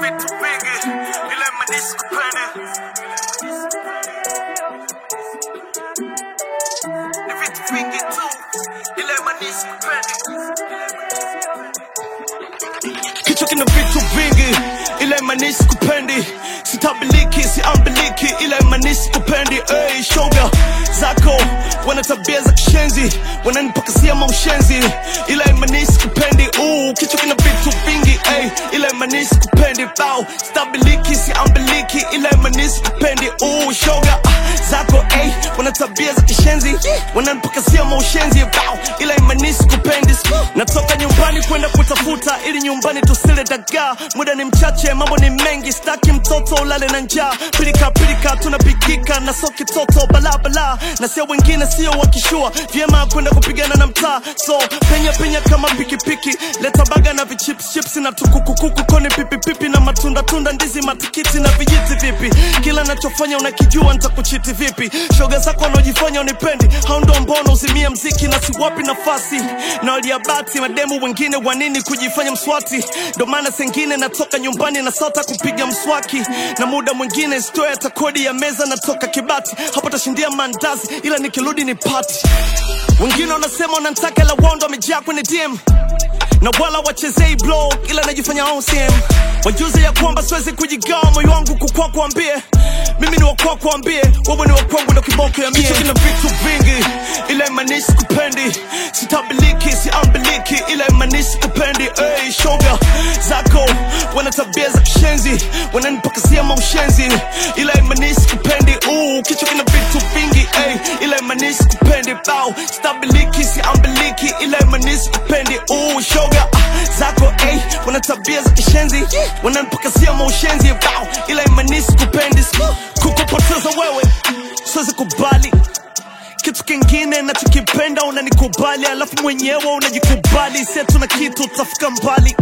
vitu vingi ila imanisi kupende. Ni vitu vingi tu ila imanisi kupende. Kichwa kina vitu vingi ila imanisi kupendi. Sitabiliki, siambiliki ila imanisi kupendi. Ey, shoga zako wana tabia za kishenzi, wananipakasia maushenzi ila imanisi kupendi. Kichwa kina vitu vingi ila imanisi kupendi. Bao, sitabiliki, siambiliki ila imanisi kupendi. Shoga zako wana tabia za kishenzi, wananipakasia maushenzi bao, ila imanisi kupendi. Natoka nyumbani kwenda kutafuta ili nyumbani tusile dagaa. Muda ni mchache, mambo ni mengi, staki mtoto ulale na njaa. Pilika pilika tunapikika na soki toto balabala, na sio wengine sio wakishua vyema kwenda kupigana na mtaa. So penya penya kama pikipiki, leta baga na vichips chips na tukukukuku, koni pipi pipi na matunda tunda, ndizi matikiti na vijiti vipi. Kila nachofanya unakijua nitakuchiti vipi. Shoga zako wanaojifanya unipendi, hao ndo mbona uzimia mziki na siwapi nafasi. Na waliabati mademu wengine wanini kujifanya mswati. Ndo maana sengine natoka nyumbani na sota kupiga mswaki. Na muda mwingine stoya hata kodi ya meza natoka Kibati. Hapo tashindia mandazi ila nikirudi ni party. Wengine wanasema wanataka la wondo wamejaa kwenye DM, na wala wachezei blog ila najifanya OCM. Wajuze ya kwamba siwezi kujigawa moyo wangu kukua kuambie. Mimi ni wakua kuambie, wewe ni wakwangu ndo kiboko ya mie. Kichwa kina vitu vingi ila imanisi kupendi. Sitabiliki, siambiliki ila imanisi kupendi. Ey, shoga zako wana tabia za kishenzi, wananipakasia maushenzi ila imanisi kupendi. Kichwa kina vitu vingi ila imanisi kupendi. Bao, sitabiliki, siambiliki ila imanisi kupendi. Shoga zako wana tabia za kishenzi, wananipakasia maushenzi bao, ila imanisi kupendi. Kukupoteza wewe siwezi kubali. Kitu kingine nachokipenda unanikubali, alafu mwenyewe unajikubali. Setu na kitu utafika mbali,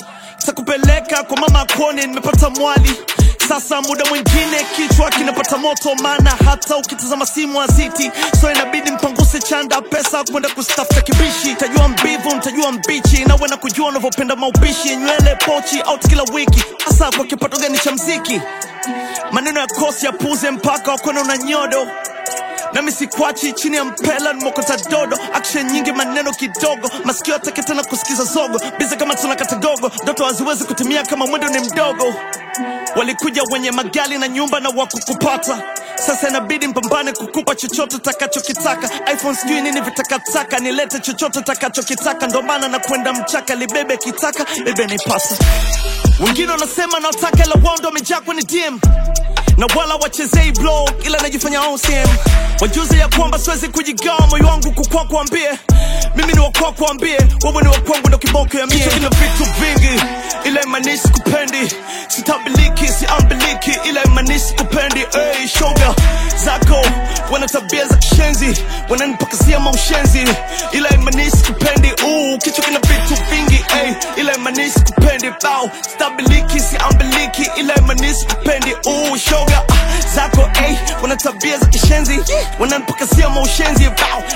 takupeleka kwa mama akone nimepata mwali. Sasa muda mwingine kichwa kinapata moto, maana hata ukitazama simu haziti. So inabidi mpanguse chanda pesa kwenda kustafuta kibishi. Tajua mbivu, mtajua mbichi, na wena kujua unavyopenda maupishi. Nywele pochi out kila wiki, hasa kwa kipato gani cha mziki. Maneno ya kosi ya puze mpaka wakona unanyodo. Nami sikwachi chini ya mpela nimokota dodo. Action nyingi maneno kidogo, masikio atake tena kusikiza zogo. Bize kama tunakata gogo, ndoto haziwezi kutimia kama mwendo ni mdogo. Walikuja wenye magali na nyumba na wakukupata. Sasa inabidi mpambane kukupa chochote takachokitaka. iPhone sijui nini vitakataka, nilete chochote takachokitaka. Ndo maana na kwenda mchaka, libebe kitaka, bebe nipasa. Wengine wanasema na wataka la wondo wamejaa kwenye DM, na wala wachezei blog ila najifanya OCM. Wajuze ya kwamba siwezi kujigawa moyo wangu kukua kuambie. Mimi ni wakua kuambie, wewe ni wakwangu ndo kiboko ya mie. Kichwa kina vitu vingi ila imanisi kupendi. Sitabiliki, siambiliki ila imanisi kupendi. Ey, shoga zako wana tabia za kishenzi, wananipakasia maushenzi ila imanisi kupendi. Kichwa kina vitu vingi ila imanisi kupendi. Bao, sitabiliki, siambiliki ila imanisi kupendi. Shoga zako wana tabia za kishenzi, wananipakasia maushenzi bao,